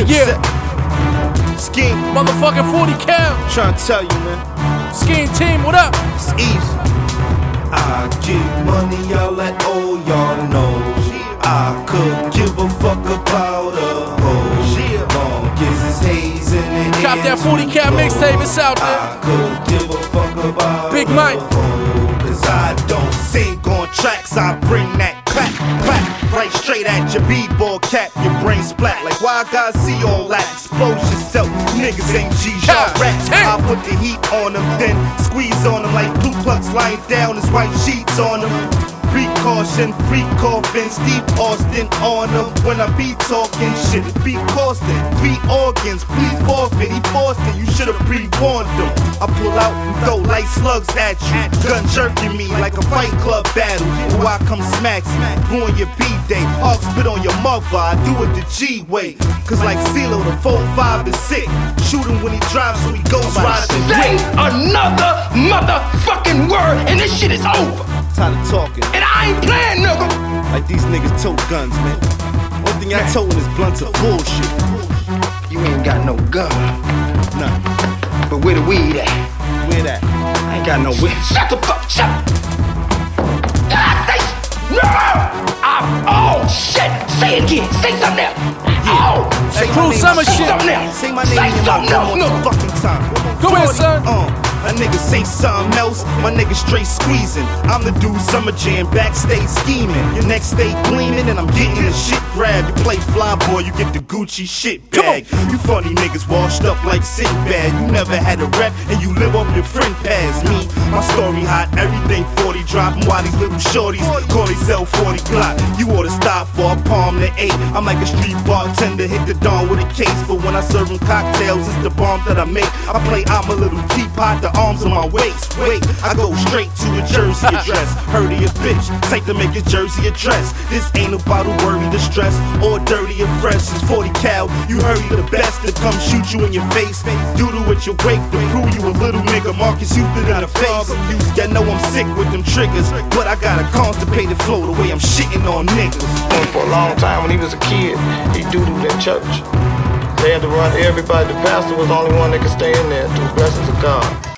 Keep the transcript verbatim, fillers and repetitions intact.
Yeah. Scheme. Motherfucking forty cal. Trying to tell you, man. Scheme team, what up? It's easy. I get money, y'all let all y'all know. I could give a fuck about a hoe. Long as it's haze in the Cop that forty cal mixtape, it's out there. I could give a fuck about Big Mike. a hoe. Cause I don't sing on tracks, I bring that clap, clap. Right straight at your b-ball cap, your brain splat. Like why I gotta see all that? Expose yourself, niggas ain't G's, y'all rats. I put the heat on them, then squeeze on them like blue plugs lying down, there's white sheets on them. Precaution, free coughing, Steve Austin on them. When I be talking shit, be costing, three organs, please forfeit. He forced it, you should've pre-warned them. I pull out and throw light slugs at you, gun jerking me like a fight club battle. Or I come smack, smack, ruin your B-day. Hawk spit on your mother, I do it the G-way. Cause like CeeLo, the four five is sick. Shoot him when he drives, so he goes riding. Say another motherfucking word and this shit is over. Tired of talking. And I ain't playing, nigga. Like these niggas tote guns, man. One thing I toting is blunts of bullshit. You ain't got no gun. Nah. But where the weed at? Where that? I ain't got no weed. Shut the fuck, shut up. Ah, say, no! I, oh, shit. Say it again. Say something else. Oh, Say Cruel my name- Summer say shit. something else. Say my name Say in your something mouth else, one no. fucking time. Go ahead, son. Uh, a nigga say something else, my nigga straight squeezing. I'm the dude Summer Jam, backstage scheming. Your next day gleaming and I'm getting the shit grabbed. You play fly boy, you get the Gucci shit bag. You funny niggas washed up like Sinbad. You never had a rep and you live off your friend past me. My story hot, everything forty dropping while these little shorties call themselves forty Glock. You oughta stop for a palm to eight. I'm like a street bartender, hit the dawn with a case. But when I serve them cocktails, it's the bomb that I make. I play I'm a little teapot, the arms on my waist. Wait, I go straight to a jersey address. Heard of your bitch, take to make a jersey address. This ain't about a worry, distress, or dirty or fresh. It's forty cal, you heard you the best to come shoot you in your face. Doodle with your wake to prove you a little nigga. Marcus Houston in the face. Y'all know I'm sick with them triggers, but I got a constipated flow the way I'm shitting on niggas. For a long time when he was a kid, he doodled in church. They had to run everybody. The pastor was the only one that could stay in there through the blessings of God.